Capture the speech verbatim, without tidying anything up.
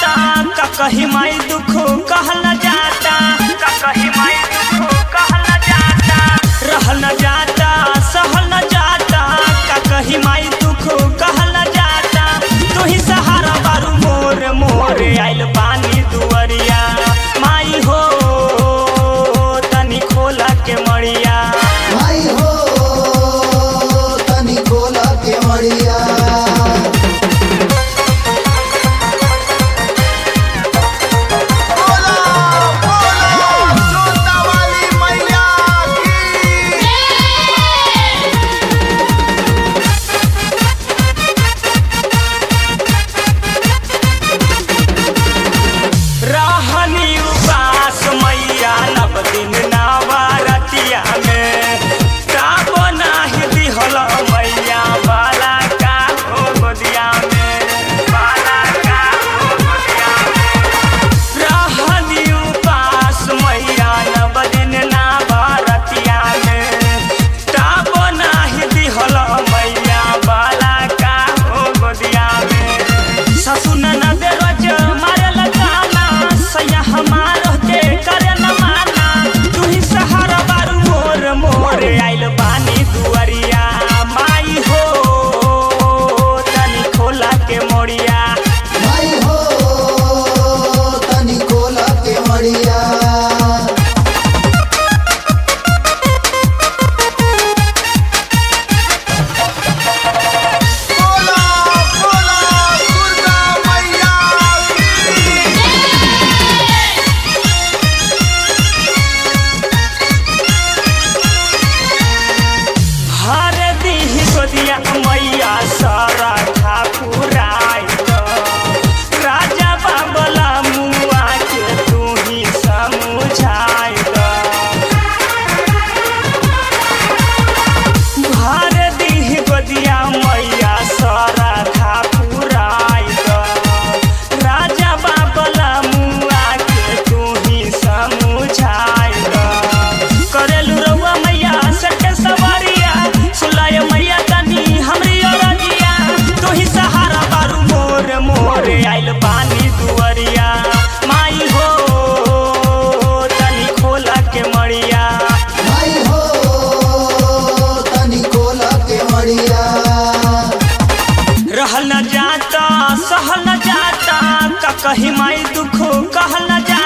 जाता का कहीं माई दुख कहल न जाता का कहीं माई दुख कहल न जाता रहल न जाता सहल न जाता का कहीं माई दुख कहल न जाता तू ही सहारा बारू मोर मोर आइल पानी दुवरिया माई हो तनी खोला के मड़िया माई हो तनी खोला के मड़िया रहल न जाता सहल न जाता का कहीं माई दुख कहल न जाता।